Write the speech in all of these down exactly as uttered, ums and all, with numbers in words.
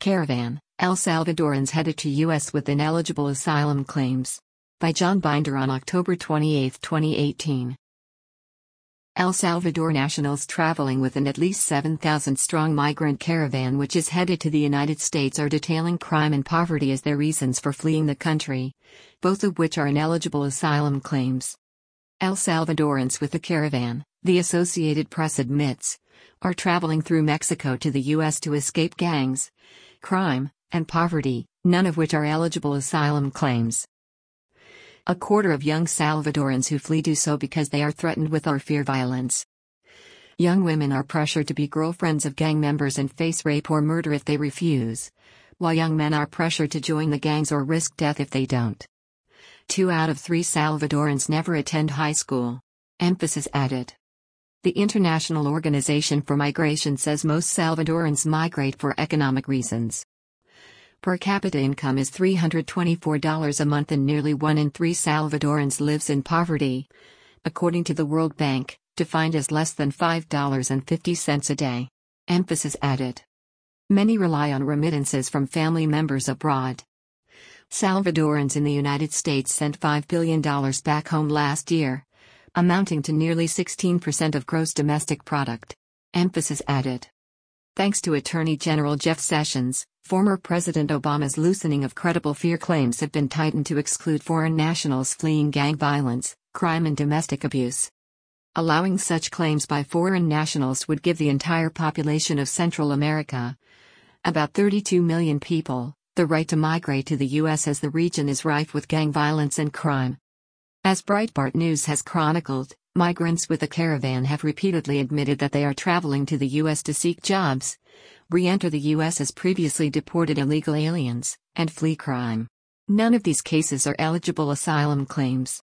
Caravan, El Salvadorans headed to U S with ineligible asylum claims. By John Binder on October twenty-eighth, twenty eighteen. El Salvador nationals traveling with an at least seven thousand strong migrant caravan which is headed to the United States are detailing crime and poverty as their reasons for fleeing the country, both of which are ineligible asylum claims. El Salvadorans with the caravan, the Associated Press admits, are traveling through Mexico to the U S to escape gangs, crime, and poverty, none of which are eligible asylum claims. A quarter of young Salvadorans who flee do so because they are threatened with or fear violence. Young women are pressured to be girlfriends of gang members and face rape or murder if they refuse, while young men are pressured to join the gangs or risk death if they don't. Two out of three Salvadorans never attend high school. Emphasis added. The International Organization for Migration says most Salvadorans migrate for economic reasons. Per capita income is three hundred twenty-four dollars a month and nearly one in three Salvadorans lives in poverty, according to the World Bank, defined as less than five dollars and fifty cents a day. Emphasis added. Many rely on remittances from family members abroad. Salvadorans in the United States sent five billion dollars back home last year, amounting to nearly sixteen percent of gross domestic product. Emphasis added. Thanks to Attorney General Jeff Sessions, former President Obama's loosening of credible fear claims have been tightened to exclude foreign nationals fleeing gang violence, crime and domestic abuse. Allowing such claims by foreign nationals would give the entire population of Central America, about thirty-two million people, the right to migrate to the U S as the region is rife with gang violence and crime. As Breitbart News has chronicled, migrants with a caravan have repeatedly admitted that they are traveling to the U S to seek jobs, re-enter the U S as previously deported illegal aliens, and flee crime. None of these cases are eligible asylum claims.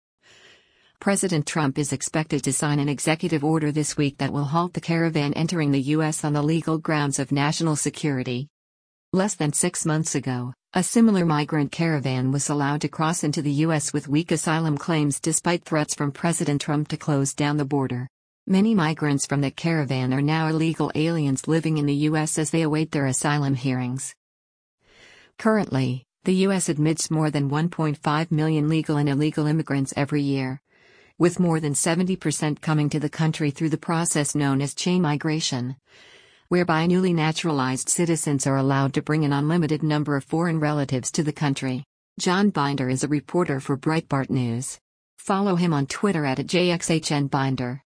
President Trump is expected to sign an executive order this week that will halt the caravan entering the U S on the legal grounds of national security. Less than six months ago, a similar migrant caravan was allowed to cross into the U S with weak asylum claims despite threats from President Trump to close down the border. Many migrants from the caravan are now illegal aliens living in the U S as they await their asylum hearings. Currently, the U S admits more than one point five million legal and illegal immigrants every year, with more than seventy percent coming to the country through the process known as chain migration, whereby newly naturalized citizens are allowed to bring an unlimited number of foreign relatives to the country. John Binder is a reporter for Breitbart News. Follow him on Twitter at J X H N Binder.